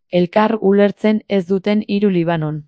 Elkar ulertzen ez duten hiru Libanon.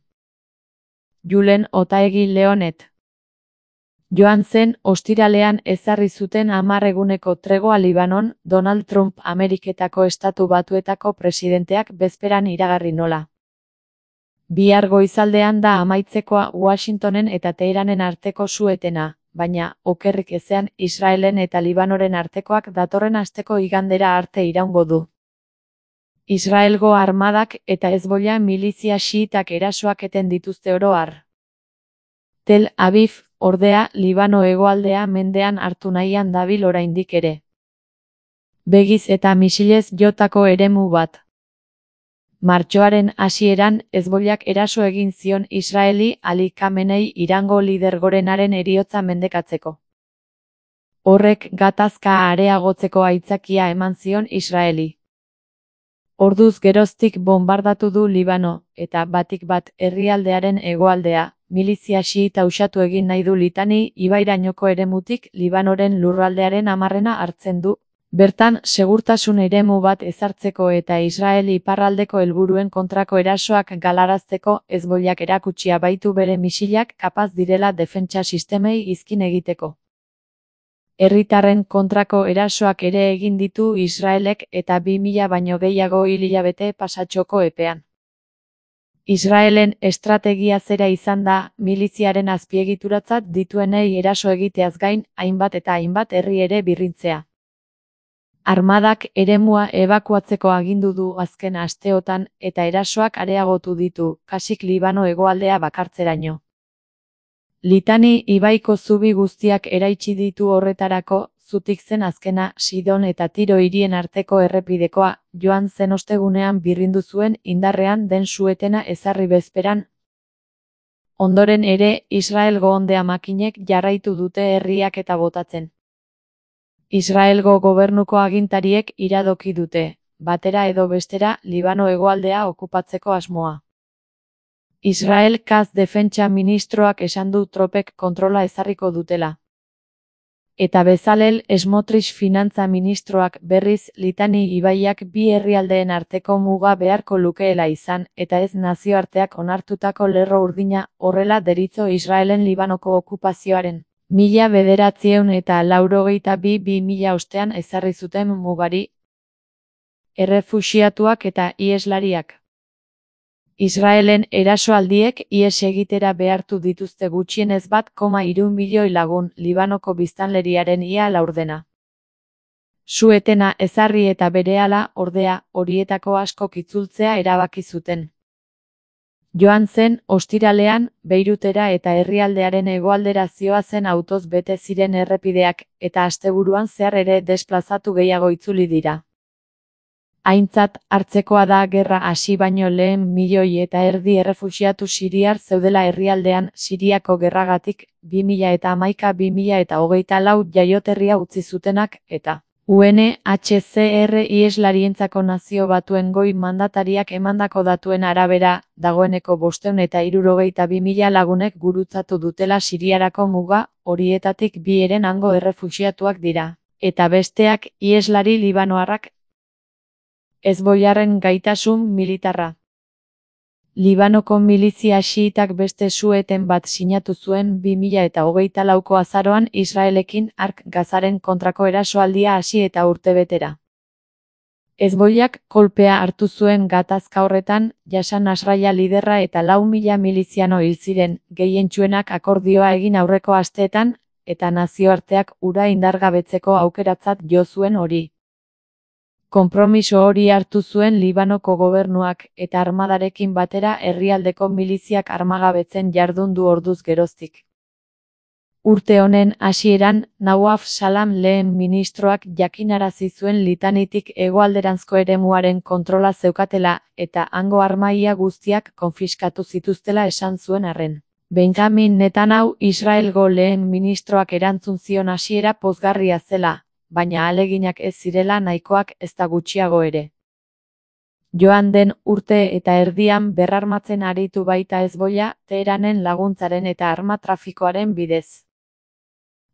Julen Otaegi Leonet. Joan zen ostiralean ezarri zuten 10 eguneko tregoa Libanon, Donald Trump Ameriketako Estatu Batuetako presidenteak bezperan iragarri nola. Bihar goizaldean da amaitzekoa Washingtonen eta Teheranen arteko su-etena, baina, okerrik ezean, Israelen eta Libanoren artekoak datorren asteko igandera arte iraungo du. Israelgo armadak eta Hezbollah milizia xiitak erasoak eten dituzte oro har. Tel Aviv, ordea, Libano hegoaldea mendean hartu nahian dabil oraindik ere. Begiz eta misilez jotako eremu bat. Martxoaren hasieran, Hezbollak eraso egin zion Israeli Ali Khamenei Irango lider gorenaren heriotza mendekatzeko. Horrek gatazka areagotzeko aitzakia eman zion Israeli. Orduz geroztik bonbardatu du Libano, eta batik bat herrialdearen hegoaldea, milizia xiita usatu egin nahi du Litani ibairainoko eremutik Libanoren lurraldearen 10 hartzen du. Bertan, segurtasun eremu bat ezartzeko eta Israel iparraldeko helburuen kontrako erasoak galarazteko Hezbollak erakutsia baitu bere misilak kapaz direla defentsa sistemei izkin egiteko. Herritarren kontrako erasoak ere egin ditu Israelek eta 2000 baino gehiago hilabete pasatxoko epean. Israelen estrategia zera izan da, miliziaren azpiegituratzat dituenei eraso egiteaz gain, hainbat eta hainbat herri ere birrintzea. Armadak eremua ebakuatzeko agindu du azken asteotan eta erasoak areagotu ditu, kasik Libano hegoaldea bakartzeraino. Litani ibaiko zubi guztiak eraitsi ditu horretarako, zutik zen azkena Sidon eta Tiro hirien arteko errepidekoa, joan zen ostegunean birrindu zuen indarrean den su-etena ezarri bezperan. Ondoren ere, Israelgo ondea makinek jarraitu dute herriak eta botatzen. Israelgo gobernuko agintariek iradoki dute, batera edo bestera, Libano hegoaldea okupatzeko asmoa. Israel Katz defentsa ministroak esan du tropek kontrola ezarriko dutela. Eta Bezalel Smotrich finantza ministroak berriz Litani ibaiak bi herrialdeen arteko muga beharko lukeela izan, eta ez nazioarteak onartutako lerro urdina, horrela deritzo Israelen Libanoko okupazioaren. 1982-2000 ostean ezarri zuten mugari. Errefuxiatuak eta iheslariak. Israelen erasoaldiek ihes egitera behartu dituzte gutxienez 1,3 milioi lagun, Libanoko biztanleriaren ia laurdena. Su-etena ezarri eta berehala, ordea, horietako askok itzultzea erabaki zuten. Joan zen, ostiralean, Beirutera eta herrialdearen hegoaldera zihoazen autoz bete ziren errepideak, eta asteburuan zehar ere desplazatu gehiago itzuli dira. Aintzat hartzekoa da gerra hasi baino lehen 1,5 milioi errefuxiatu siriar zeudela herrialdean Siriako gerragatik 2011-2024 jaioterria utzi zutenak, eta UNHCR iheslarientzako Nazio Batuen goi mandatariak emandako datuen arabera, dagoeneko 572.000 lagunek gurutzatu dutela Siriarako muga, horietatik 2 eren hango errefuxiatuak dira, eta besteak iheslari libanoarrak. Hezbollaren gaitasun militarra. Libanoko milizia xiitak beste su-eten bat sinatu zuen 2024ko azaroan Israelekin Ark Gazaren kontrako erasoaldia hasi eta urtebetera. Hezbollak kolpea hartu zuen gatazka horretan, Yassan Nasrallah liderra eta 4.000 miliziano hil ziren, gehientsuenak akordioa egin aurreko asteetan, eta nazioarteak hura indargabetzeko aukeratzat jo zuen hori. Konpromiso hori hartu zuen Libanoko gobernuak, eta armadarekin batera herrialdeko miliziak armagabetzen jardun du orduz geroztik. Urte honen hasieran, Nawaf Salam lehen ministroak jakinarazi zuen Litanitik hegoalderanzko eremuaren kontrola zeukatela, eta hango armaia guztiak konfiskatu zituztela esan zuen arren. Benjamin Netanyahu Israelgo lehen ministroak erantzun zion hasiera pozgarria zela, baina ahaleginak ez zirela nahikoak ezta gutxiago ere. Joan den urte eta erdian berrarmatzen aritu baita Hezbollah, Teheranen laguntzaren eta arma trafikoaren bidez.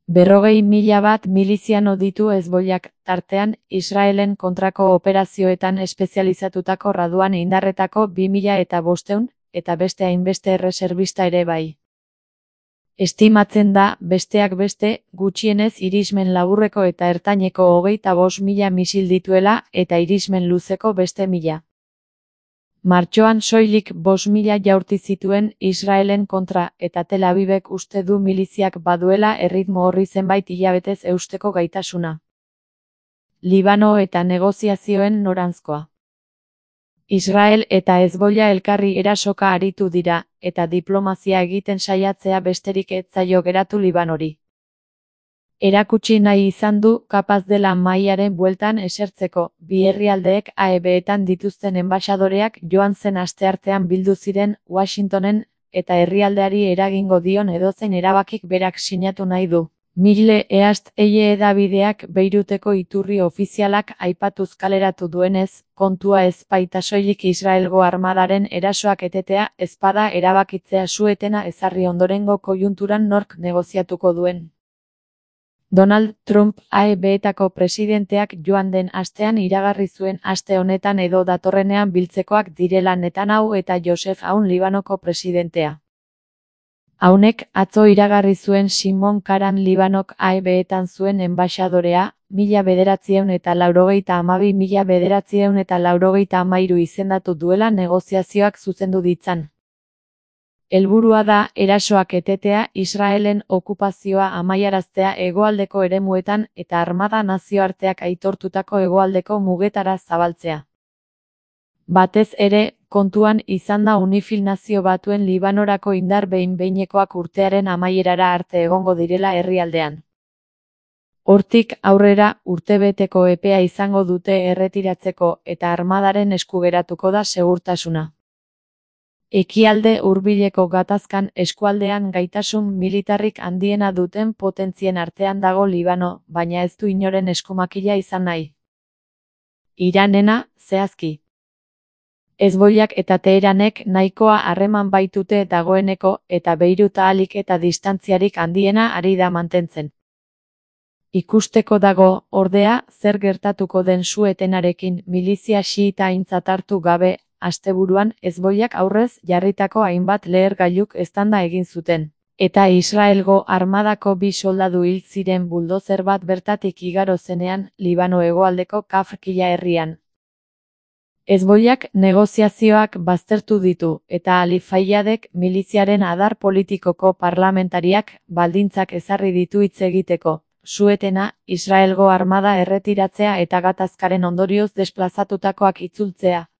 40.000 miliziano ditu Hezbollak, tartean, Israelen kontrako operazioetan espezializatutako Raduan indarretako 2.500, eta beste hainbeste erreserbista ere bai. Estimatzen da, besteak beste, gutxienez irismen laburreko eta ertaineko 25.000 misil dituela eta irismen luzeko beste 1.000. Martxoan soilik 5.000 jaurti zituen Israelen kontra eta Tel Avivek uste du miliziak baduela erritmo horri zenbait hilabetez eusteko gaitasuna. Libano eta negoziazioen noranzkoa. Israel eta Hezbollah elkarri erasoka aritu dira, eta diplomazia egiten saiatzea besterik ez zaio geratu Libanori. Erakutsi nahi izan du kapaz dela mahaiaren bueltan esertzeko, bi herrialdeek AEB-etan dituzten enbaxadoreak joan zen asteartean bildu ziren Washingtonen, eta herrialdeari eragingo dion edozein erabakik berak sinatu nahi du. Middle East hedabideak Beiruteko iturri ofizialak aipatuz kaleratu duenez, kontua ez baita soilik Israelgo armadaren erasoak etetea ezpada erabakitzea su-etena ezarri ondorengo koiunturan nork negoziatuko duen. Donald Trump AEB-etako presidenteak joan den astean iragarri zuen aste honetan edo datorrenean biltzekoak direla Netanyahu eta Joseph Aoun Libanoko presidentea. Aunek atzo iragarri zuen Shimon Karan Libanok AEB-etan zuen enbaxadorea, 1992–1993 izendatu duela negoziazioak zuzendu ditzan. Helburua da erasoak etetea Israelen okupazioa amaiaraztea hegoaldeko eremuetan eta armada nazioarteak aitortutako hegoaldeko mugetara zabaltzea. Batez ere, kontuan izan da UNIFIL Nazio Batuen Libanorako indar behin-behinekoak urtearen amaierara arte egongo direla herrialdean. Hortik aurrera urtebeteko epea izango dute erretiratzeko eta armadaren esku geratuko da segurtasuna. Ekialde hurbileko gatazkan eskualdean gaitasun militarrik handiena duten potentzien artean dago Libano, baina ez du inoren eskumakila izan nahi. Iranena, zehazki. Hezbollak eta Teheranek nahikoa harreman baitute dagoeneko eta Beirut ahalik eta distantziarik handiena ari da mantentzen. Ikusteko dago, ordea, zer gertatuko den su-etenarekin milizia xiita aintzat hartu gabe, asteburuan Hezbollak aurrez jarritako hainbat lehergailuk eztanda egin zuten, eta Israelgo armadako 2 soldadu hil ziren buldozer bat bertatik igaro zenean Libano hegoaldeko Kafr-Killa herrian. Hezbollak negoziazioak baztertu ditu eta Ali Fayyadek miliziaren adar politikoko parlamentariak baldintzak ezarri ditu hitz egiteko, su-etena, Israelgo armada erretiratzea eta gatazkaren ondorioz desplazatutakoak itzultzea.